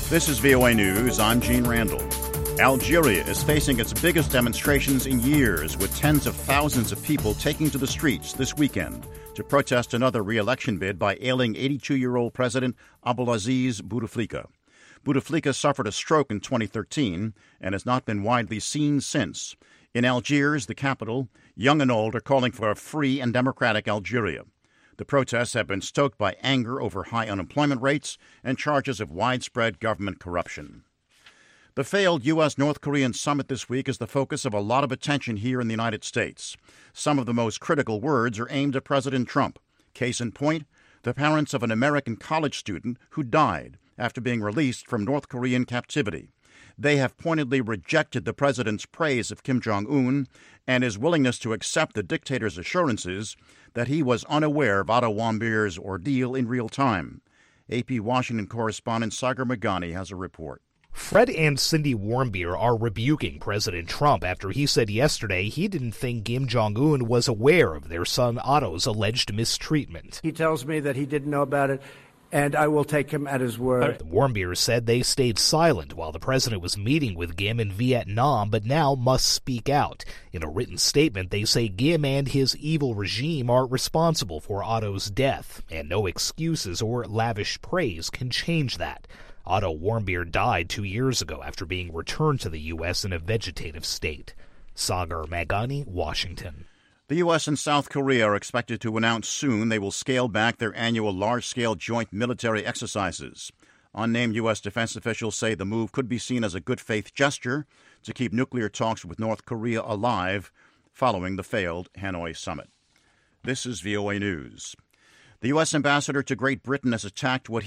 This is VOA News. I'm Gene Randall. Algeria is facing its biggest demonstrations in years, with tens of thousands of people taking to the streets this weekend to protest another re-election bid by ailing 82-year-old President Abdelaziz Bouteflika. Bouteflika suffered a stroke in 2013 and has not been widely seen since. In Algiers, the capital, young and old are calling for a free and democratic Algeria. The protests have been stoked by anger over high unemployment rates and charges of widespread government corruption. The failed U.S.-North Korean summit this week is the focus of a lot of attention here in the United States. Some of the most critical words are aimed at President Trump. Case in point, the parents of an American college student who died after being released from North Korean captivity. They have pointedly rejected the president's praise of Kim Jong-un and his willingness to accept the dictator's assurances that he was unaware of Otto Warmbier's ordeal in real time. AP Washington correspondent Sagar Meghani has a report. Fred and Cindy Warmbier are rebuking President Trump after he said yesterday he didn't think Kim Jong-un was aware of their son Otto's alleged mistreatment. He tells me that he didn't know about it, and I will take him at his word. The Warmbiers said they stayed silent while the president was meeting with Kim in Vietnam, but now must speak out. In a written statement, they say Kim and his evil regime are responsible for Otto's death, and no excuses or lavish praise can change that. Otto Warmbier died 2 years ago after being returned to the U.S. in a vegetative state. Sagar Meghani, Washington. The U.S. and South Korea are expected to announce soon they will scale back their annual large-scale joint military exercises. Unnamed U.S. defense officials say the move could be seen as a good-faith gesture to keep nuclear talks with North Korea alive following the failed Hanoi summit. This is VOA News. The U.S. ambassador to Great Britain has attacked what